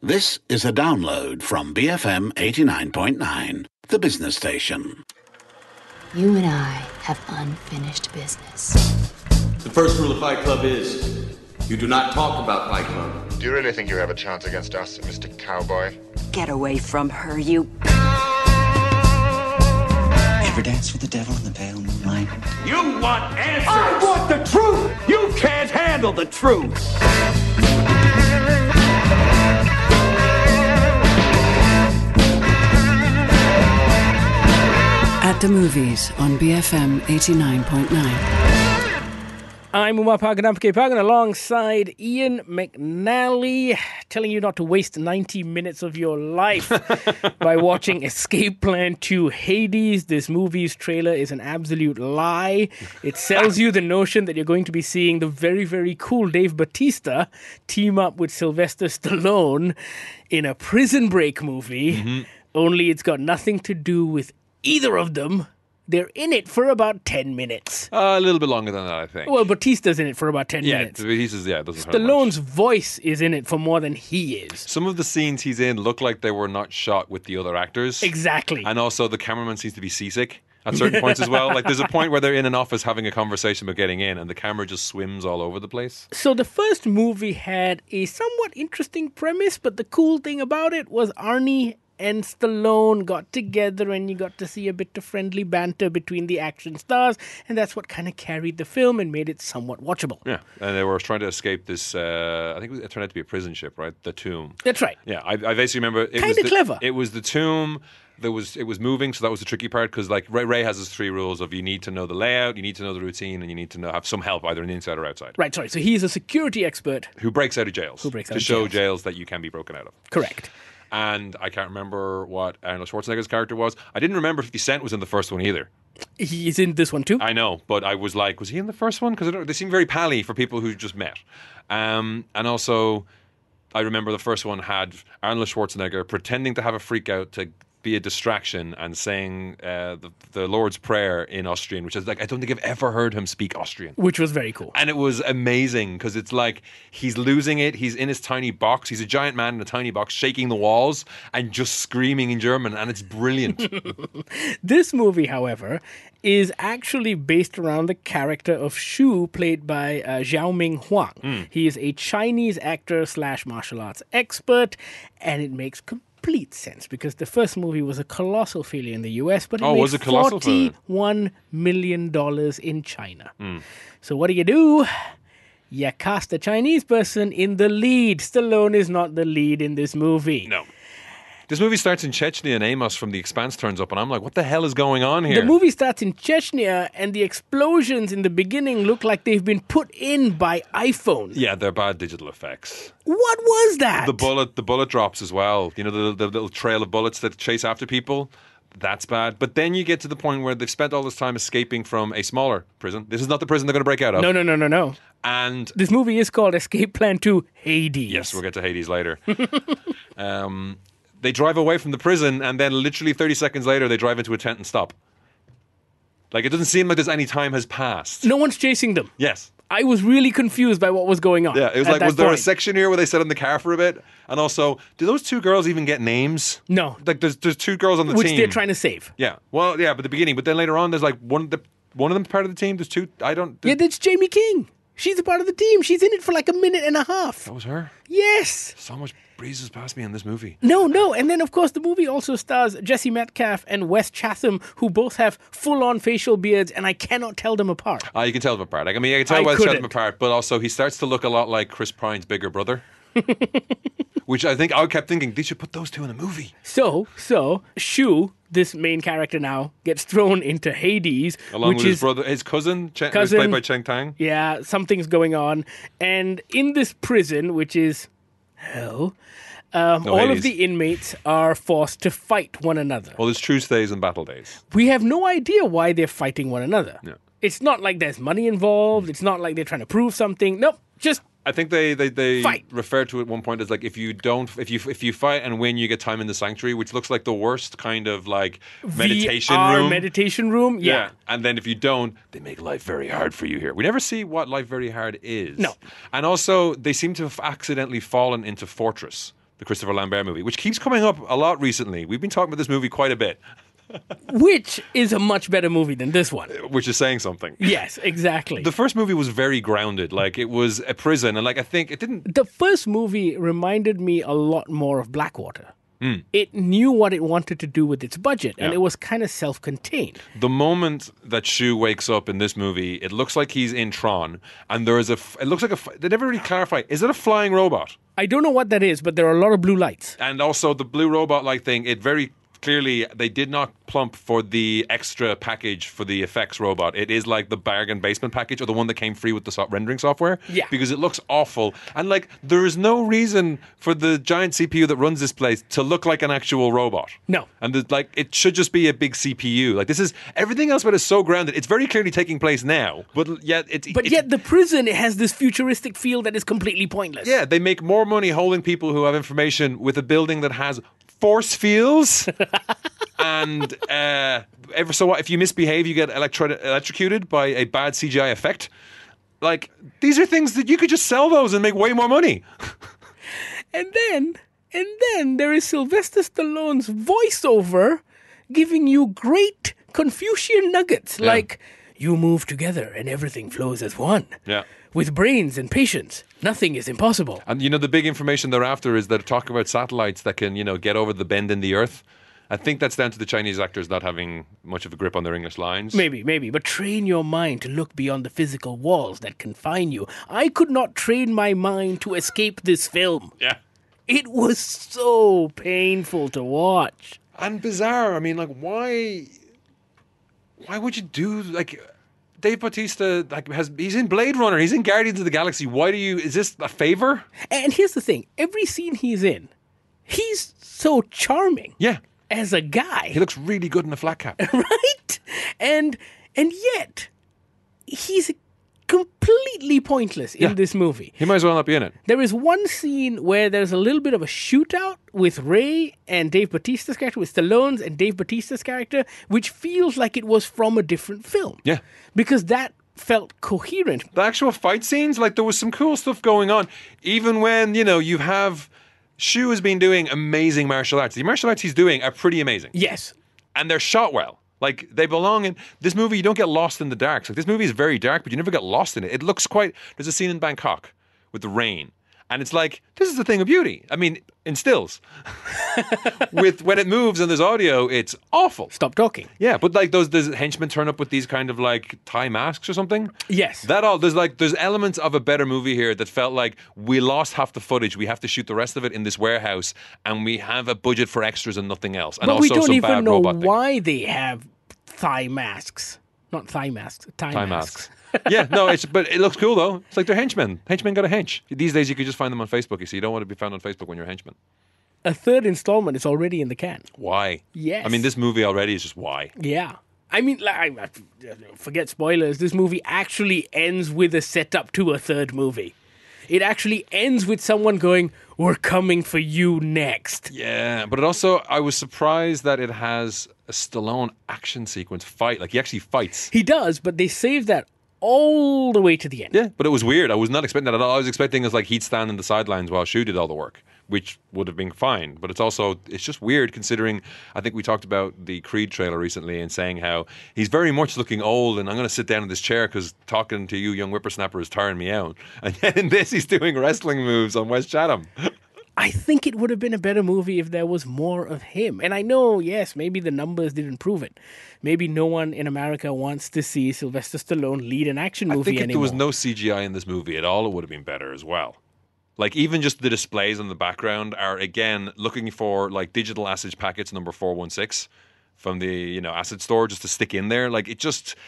This is a download from BFM 89.9, the business station. You and I have unfinished business. The first rule of Fight Club is you do not talk about Fight Club. Do you really think you have a chance against us, Mr. Cowboy? Get away from her, you... Ever dance with the devil in the pale moonlight? You want answers! I want the truth! You can't handle the truth! At the movies on BFM 89.9. I'm Umar Pagan alongside Ian McNally, telling you not to waste 90 minutes of your life by watching Escape Plan 2 Hades. This movie's trailer is an absolute lie. It sells you the notion that you're going to be seeing the very, very cool Dave Bautista team up with Sylvester Stallone in a Prison Break movie, only it's got nothing to do with either of them. They're in it for about 10 minutes. A little bit longer than that, I think. Well, Batista's in it for about 10 minutes. Batista's, doesn't hurt Stallone's much. voice is in it for more than he is. Some of the scenes he's in look like they were not shot with the other actors. Exactly. And also the cameraman seems to be seasick at certain points as well. Like there's a point where they're in an office having a conversation about getting in and the camera just swims all over the place. So the first movie had a somewhat interesting premise, but the cool thing about it was Arnie and Stallone got together and you got to see a bit of friendly banter between the action stars, and that's what kind of carried the film and made it somewhat watchable. Yeah, and they were trying to escape this, I think it turned out to be a prison ship, right? The Tomb. That's right. Yeah, I basically remember... Kind of clever. It was the Tomb... It was moving, so that was the tricky part, because like Ray has his 3 rules of you need to know the layout, you need to know the routine, and you need to have some help either on the inside or outside. Right, sorry. So he's a security expert. Who breaks out of jails. To show jails that you can be broken out of. Correct. And I can't remember what Arnold Schwarzenegger's character was. I didn't remember 50 Cent was in the first one either. He's in this one too? I know, but I was like, was he in the first one? Because they seem very pally for people who just met. And also, I remember the first one had Arnold Schwarzenegger pretending to have a freak out to be a distraction and saying the Lord's Prayer in Austrian, which is like, I don't think I've ever heard him speak Austrian. Which was very cool. And it was amazing because it's like he's losing it. He's in his tiny box. He's a giant man in a tiny box shaking the walls and just screaming in German, and it's brilliant. This movie, however, is actually based around the character of Shu, played by Xiaoming Huang. He is a Chinese actor / martial arts expert, and it makes complete sense because the first movie was a colossal failure in the US, but it made $41 million in China. So what do? You cast a Chinese person in the lead. Stallone is not the lead in this movie. No. This movie starts in Chechnya and Amos from The Expanse turns up and I'm like, what the hell is going on here? The movie starts in Chechnya and the explosions in the beginning look like they've been put in by iPhone. Yeah, they're bad digital effects. What was that? The bullet drops as well. You know, the little trail of bullets that chase after people. That's bad. But then you get to the point where they've spent all this time escaping from a smaller prison. This is not the prison they're going to break out of. No. And this movie is called Escape Plan 2 Hades. Yes, we'll get to Hades later. They drive away from the prison, and then literally 30 seconds later, they drive into a tent and stop. Like, it doesn't seem like there's any time has passed. No one's chasing them. Yes. I was really confused by what was going on. Yeah, it was like, was there a section here where they sat in the car for a bit? And also, do those 2 girls even get names? No. Like, there's 2 girls on the team. Which they're trying to save. Yeah. Well, yeah, but the beginning. But then later on, there's like one of them part of the team. There's 2. Yeah, that's Jamie King. She's a part of the team. She's in it for like a minute and a half. That was her? Yes. So much breezes past me in this movie. No. And then, of course, the movie also stars Jesse Metcalfe and Wes Chatham, who both have full-on facial beards, and I cannot tell them apart. You can tell them apart. I can tell Wes Chatham apart, but also he starts to look a lot like Chris Pine's bigger brother. Which I kept thinking, they should put those 2 in a movie. So, Shu, this main character now, gets thrown into Hades. Along with his brother, his cousin, who's played by Cheng Tang. Yeah, something's going on. And in this prison, which is hell, all of the inmates are forced to fight one another. Well, there's truce days and battle days. We have no idea why they're fighting one another. No. It's not like there's money involved. It's not like they're trying to prove something. Nope, just I think they fight. Refer to it at one point as like if you fight and win, you get time in the sanctuary, which looks like the worst kind of like meditation room. Yeah. And then if you don't, they make life very hard for you here. We never see what life very hard is. No. And also they seem to have accidentally fallen into Fortress, the Christopher Lambert movie, which keeps coming up a lot recently. We've been talking about this movie quite a bit. Which is a much better movie than this one. Which is saying something. Yes, exactly. The first movie was very grounded. Like, it was a prison, and like I think it didn't... The first movie reminded me a lot more of Blackwater. It knew what it wanted to do with its budget, and it was kind of self-contained. The moment that Shu wakes up in this movie, it looks like he's in Tron, and there is it looks like they never really clarify, is it a flying robot? I don't know what that is, but there are a lot of blue lights. And also the blue robot-like thing, it very clearly, they did not plump for the extra package for the effects robot. It is like the bargain basement package, or the one that came free with the rendering software. Yeah. Because it looks awful. And like, there is no reason for the giant CPU that runs this place to look like an actual robot. No. And like, it should just be a big CPU. Like, this is, everything else about it is so grounded. It's very clearly taking place now, but yet yet the prison, it has this futuristic feel that is completely pointless. Yeah, they make more money holding people who have information with a building that has force fields. And ever so what, if you misbehave, you get electrocuted by a bad CGI effect. Like, these are things that you could just sell those and make way more money. And then there is Sylvester Stallone's voiceover giving you great Confucian nuggets, like, you move together and everything flows as one. Yeah. With brains and patience, nothing is impossible. And, the big information thereafter is that talk about satellites that can, get over the bend in the earth. I think that's down to the Chinese actors not having much of a grip on their English lines. Maybe. But train your mind to look beyond the physical walls that confine you. I could not train my mind to escape this film. Yeah. It was so painful to watch. And bizarre. I mean, like, why would you do, like... Dave Bautista, he's in Blade Runner, he's in Guardians of the Galaxy. Is this a favor? And here's the thing, every scene he's in, he's so charming. Yeah. As a guy. He looks really good in a flat cap. Right? And yet, he's completely pointless in this movie. He might as well not be in it. There is one scene where there's a little bit of a shootout with Ray and Dave Bautista's character, with Stallone's and Dave Bautista's character, which feels like it was from a different film. Yeah. Because that felt coherent. The actual fight scenes, like, there was some cool stuff going on. Even when, you have... Shu has been doing amazing martial arts. The martial arts he's doing are pretty amazing. Yes. And they're shot well. Like, they belong in this movie. You don't get lost in the dark. Like, this movie is very dark, but you never get lost in it. It looks quite... There's a scene in Bangkok with the rain. And it's like, this is the thing of beauty. I mean, in stills. When it moves and there's audio, it's awful. Stop talking. Yeah, but like those henchmen turn up with these kind of like Thai masks or something. Yes. There's elements of a better movie here that felt like we lost half the footage. We have to shoot the rest of it in this warehouse, and we have a budget for extras and nothing else. And but also we don't some even bad know robot why they have Thai masks. Not thigh masks, Thai masks. Yeah, no, but it looks cool though. It's like they're henchmen. Henchmen got a hench. These days you could just find them on Facebook. You see, you don't want to be found on Facebook when you're a henchman. A third installment is already in the can. Why? Yes. I mean, this movie already is just why. Yeah. I mean, forget spoilers. This movie actually ends with a setup to a third movie. It actually ends with someone going, "We're coming for you next." Yeah, but it also, I was surprised that it has a Stallone action sequence fight. Like, he actually fights. He does, but they save that all the way to the end. Yeah, but it was weird. I was not expecting that at all. I was expecting it's like he'd stand in the sidelines while Shu did all the work, which would have been fine. But it's just weird considering, I think we talked about the Creed trailer recently and saying how he's very much looking old and I'm going to sit down in this chair because talking to you young whippersnapper is tiring me out. And then in this, he's doing wrestling moves on West Chatham. I think it would have been a better movie if there was more of him. And I know, yes, maybe the numbers didn't prove it. Maybe no one in America wants to see Sylvester Stallone lead an action movie anymore. I think if there was no CGI in this movie at all, it would have been better as well. Like, even just the displays in the background are, again, looking for, like, digital ACID packets number 416 from the, ACID store just to stick in there. Like,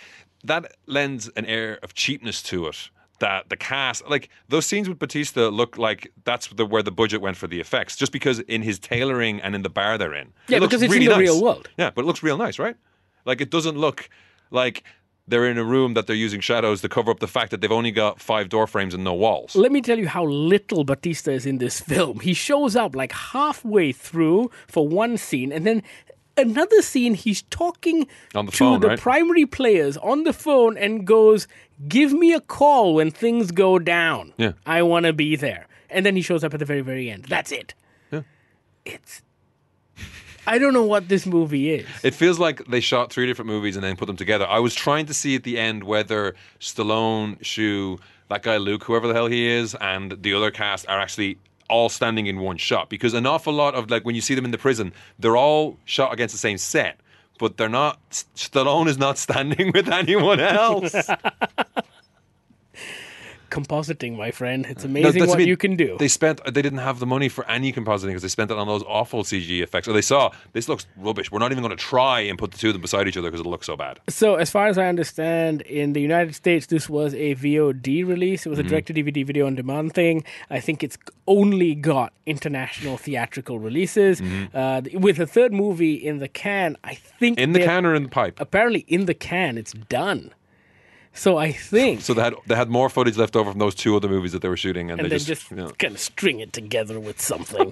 that lends an air of cheapness to it. That the cast, like, those scenes with Bautista look like that's where the budget went for the effects, just because in his tailoring and in the bar they're in. Yeah, because it's really in the nice. real world. Yeah, but it looks real nice, right? Like, it doesn't look like they're in a room that they're using shadows to cover up the fact that they've only got 5 door frames and no walls. Let me tell you how little Bautista is in this film. He shows up like halfway through for one scene, and then another scene he's talking to the primary players on the phone and goes, "Give me a call when things go down. Yeah. I want to be there." And then he shows up at the very, very end. That's it. Yeah. I don't know what this movie is. It feels like they shot 3 different movies and then put them together. I was trying to see at the end whether Stallone, Shu, that guy Luke, whoever the hell he is, and the other cast are actually all standing in one shot. Because an awful lot of, like, when you see them in the prison, they're all shot against the same set. But they're not, Stallone is not standing with anyone else. Compositing, my friend. It's amazing what you can do. They didn't have the money for any compositing because they spent it on those awful CG effects. Or they saw, this looks rubbish. We're not even going to try and put the two of them beside each other because it'll look so bad. So, as far as I understand, in the United States, this was a VOD release. It was a direct-to-DVD video-on-demand thing. I think it's only got international theatrical releases. With a third movie in the can, I think... In the can or in the pipe? Apparently, in the can, it's done. So I think... So they had more footage left over from those 2 other movies that they were shooting. And they just kind of string it together with something.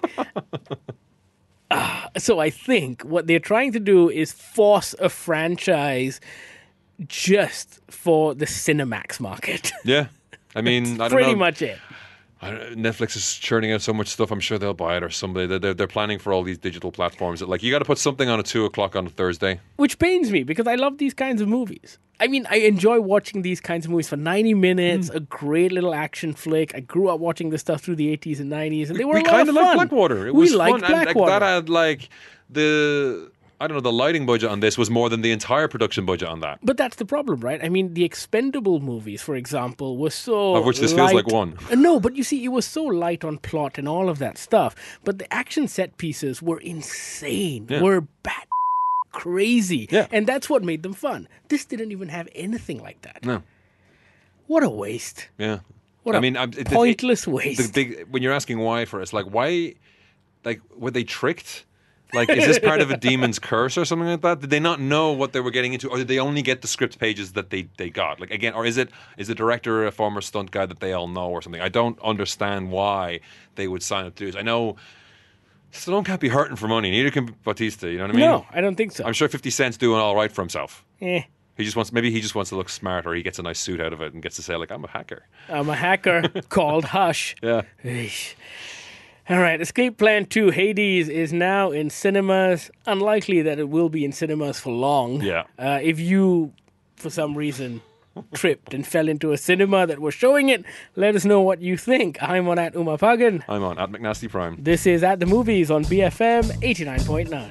So I think what they're trying to do is force a franchise just for the Cinemax market. Yeah. I mean, I don't know. Pretty much it. Netflix is churning out so much stuff. I'm sure they'll buy it or somebody. They're planning for all these digital platforms. That, like, you got to put something on at 2:00 on a Thursday. Which pains me because I love these kinds of movies. I mean, I enjoy watching these kinds of movies for 90 minutes, a great little action flick. I grew up watching this stuff through the 80s and 90s, and they were a lot of fun. We kind of liked Blackwater. It was fun. And that had, like, the lighting budget on this was more than the entire production budget on that. But that's the problem, right? I mean, the Expendable movies, for example, were so of which this feels like one. No, but you see, it was so light on plot and all of that stuff. But the action set pieces were insane, were bat crazy. Yeah. And that's what made them fun. This didn't even have anything like that. No. What a waste. Yeah. Pointless waste. When you're asking why for it, it's like, why, like, were they tricked? Like, is this part of a demon's curse or something like that? Did they not know what they were getting into, or did they only get the script pages that they got? Like, again, or is the director a former stunt guy that they all know or something? I don't understand why they would sign up to this. I know Stallone can't be hurting for money. Neither can Bautista. You know what I mean? No, I don't think so. I'm sure 50 Cent's doing all right for himself. Eh. He just wants to look smart, or he gets a nice suit out of it and gets to say, like, I'm a hacker. I'm a hacker called Hush. Yeah. All right, Escape Plan 2 Hades is now in cinemas. Unlikely that it will be in cinemas for long. Yeah. If you, for some reason, tripped and fell into a cinema that was showing it, let us know what you think. I'm on @Umapagan. I'm on @McNasty Prime. This is At the Movies on BFM 89.9.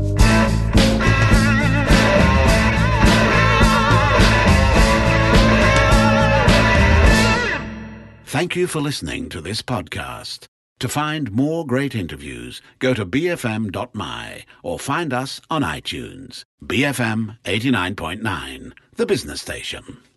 Thank you for listening to this podcast. To find more great interviews, go to bfm.my or find us on iTunes. BFM 89.9, the business station.